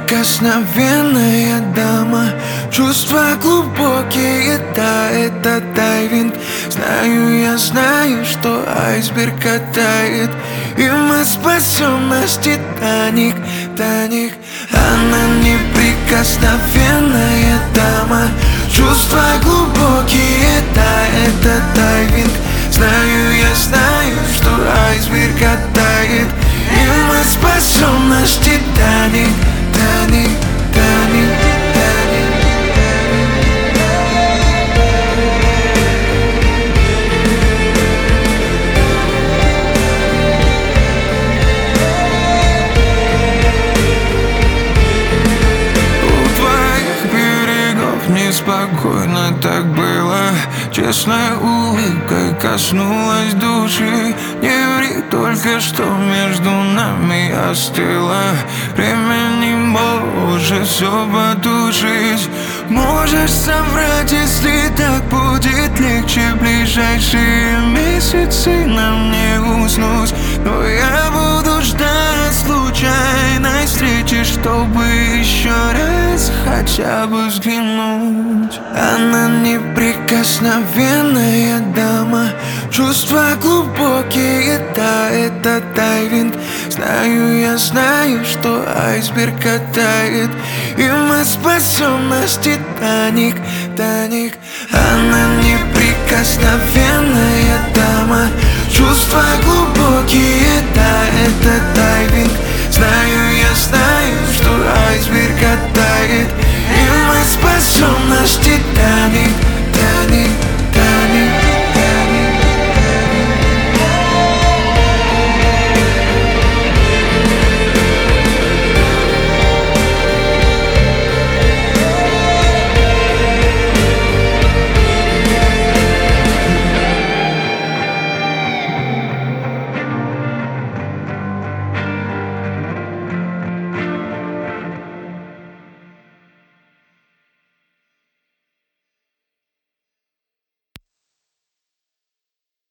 неприкосновенная дама. Чувства глубокие, да, это дайвинг. Я знаю, что айсберг катает, и мы спасем наш Титаник, Титаник. Она неприкосновенная дама. Чувства глубокие, да, это дайвинг. Я знаю, что айсберг катает, и мы спасем наш Титаник, Титаник, Титаник, Титаник. Неспокойно так было, честная улыбка коснулась души. Не ври, только что между нами остыло. Времени может все потушить. Можешь соврать, если так будет легче. Ближайшие месяцы нам не уснуть, но я буду ждать случайной встречи, чтобы еще раз хотя бы взглянуть. Она неприкосновенная дама. Чувства глубокие, да, это дайвинг. Я знаю, что айсберг катает, и мы спасем наш Титаник, Титаник. Она неприкосновенная дама. Чувства глубокие, да, это дайвинг. Я знаю, что айсберг катает, и мы спасем наш Титаник.